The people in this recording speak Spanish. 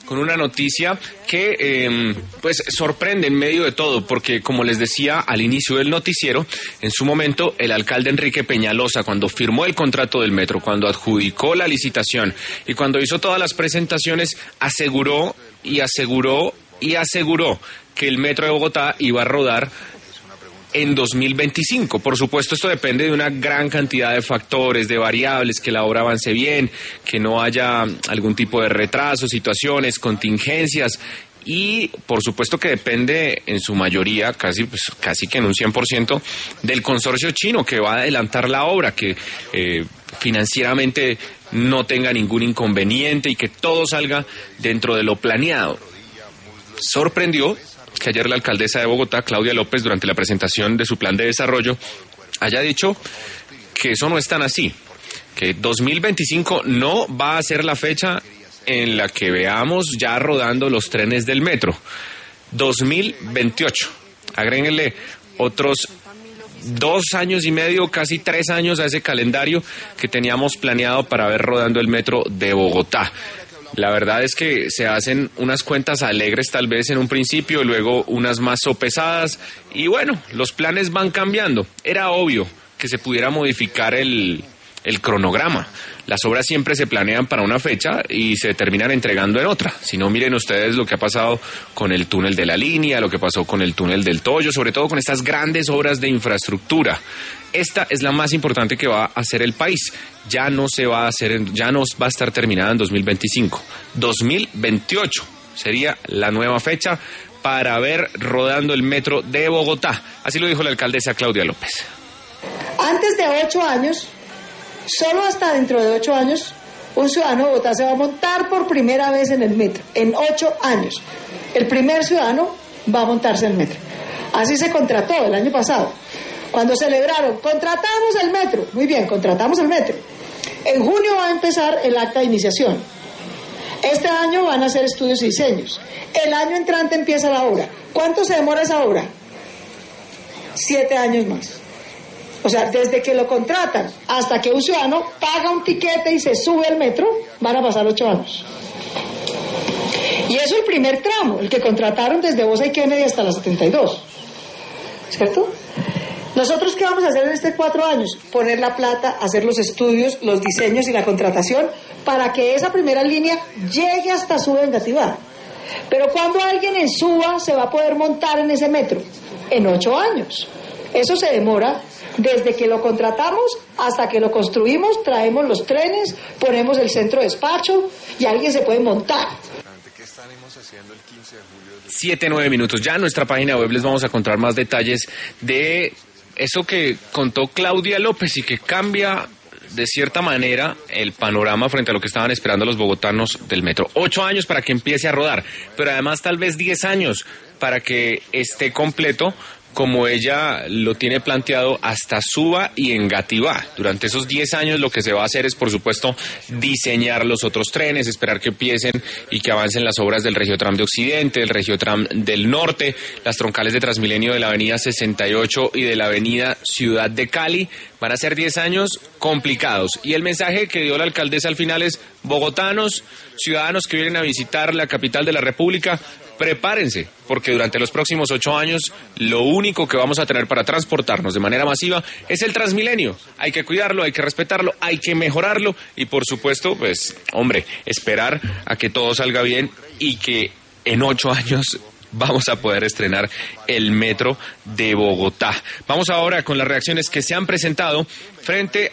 con una noticia que pues sorprende en medio de todo, porque como les decía al inicio del noticiero, en su momento el alcalde Enrique Peñalosa, cuando firmó el contrato del metro, cuando adjudicó la licitación y cuando hizo todas las presentaciones, aseguró que el metro de Bogotá iba a rodar en 2025. Por supuesto, esto depende de una gran cantidad de factores, de variables, que la obra avance bien, que no haya algún tipo de retraso, situaciones, contingencias, y por supuesto que depende en su mayoría, casi que en un 100%, del consorcio chino que va a adelantar la obra, que financieramente no tenga ningún inconveniente y que todo salga dentro de lo planeado. Sorprendió que ayer la alcaldesa de Bogotá, Claudia López, durante la presentación de su plan de desarrollo, haya dicho que eso no es tan así, que 2025 no va a ser la fecha en la que veamos ya rodando los trenes del metro. 2028. Agréguenle otros 2 años y medio, casi 3 años a ese calendario que teníamos planeado para ver rodando el metro de Bogotá. La verdad es que se hacen unas cuentas alegres tal vez en un principio, luego unas más sopesadas, y bueno, los planes van cambiando. Era obvio que se pudiera modificar el cronograma. Las obras siempre se planean para una fecha y se terminan entregando en otra. Si no, miren ustedes lo que ha pasado con el túnel de la Línea, lo que pasó con el túnel del Toyo, sobre todo con estas grandes obras de infraestructura. Esta es la más importante que va a hacer el país. Ya no va a estar terminada en 2025. 2028 sería la nueva fecha para ver rodando el metro de Bogotá. Así lo dijo la alcaldesa Claudia López. Antes de 8 años, solo hasta dentro de 8 años, un ciudadano de Bogotá se va a montar por primera vez en el metro. En 8 años. El primer ciudadano va a montarse en el metro. Así se contrató el año pasado. Cuando celebraron, contratamos el metro. Muy bien, contratamos el metro. En junio va a empezar el acta de iniciación. Este año van a hacer estudios y diseños. El año entrante empieza la obra. ¿Cuánto se demora esa obra? 7 años más. O sea, desde que lo contratan hasta que un ciudadano paga un tiquete y se sube al metro, van a pasar 8 años. Y eso es el primer tramo, el que contrataron desde Bosa y Kennedy hasta la 72. ¿Cierto? ¿Nosotros qué vamos a hacer en estos 4 años? Poner la plata, hacer los estudios, los diseños y la contratación para que esa primera línea llegue hasta Suba en Engativá. Pero cuando alguien en Suba se va a poder montar en ese metro? En 8 años. Eso se demora desde que lo contratamos hasta que lo construimos, traemos los trenes, ponemos el centro de despacho y alguien se puede montar. 7-9 minutos. Ya en nuestra página web les vamos a contar más detalles de eso que contó Claudia López y que cambia de cierta manera el panorama frente a lo que estaban esperando los bogotanos del metro. 8 años para que empiece a rodar, pero además tal vez 10 años para que esté completo, como ella lo tiene planteado, hasta Suba y Engativá. Durante esos 10 años lo que se va a hacer es, por supuesto, diseñar los otros trenes, esperar que empiecen y que avancen las obras del Regiotram de Occidente, del Regiotram del Norte, las troncales de Transmilenio de la avenida 68 y de la avenida Ciudad de Cali. Van a ser 10 años complicados. Y el mensaje que dio la alcaldesa al final es: bogotanos, ciudadanos que vienen a visitar la capital de la República, prepárense, porque durante los próximos 8 años lo único que vamos a tener para transportarnos de manera masiva es el Transmilenio. Hay que cuidarlo, hay que respetarlo, hay que mejorarlo y por supuesto, pues, hombre, esperar a que todo salga bien y que en 8 años vamos a poder estrenar el metro de Bogotá. Vamos ahora con las reacciones que se han presentado frente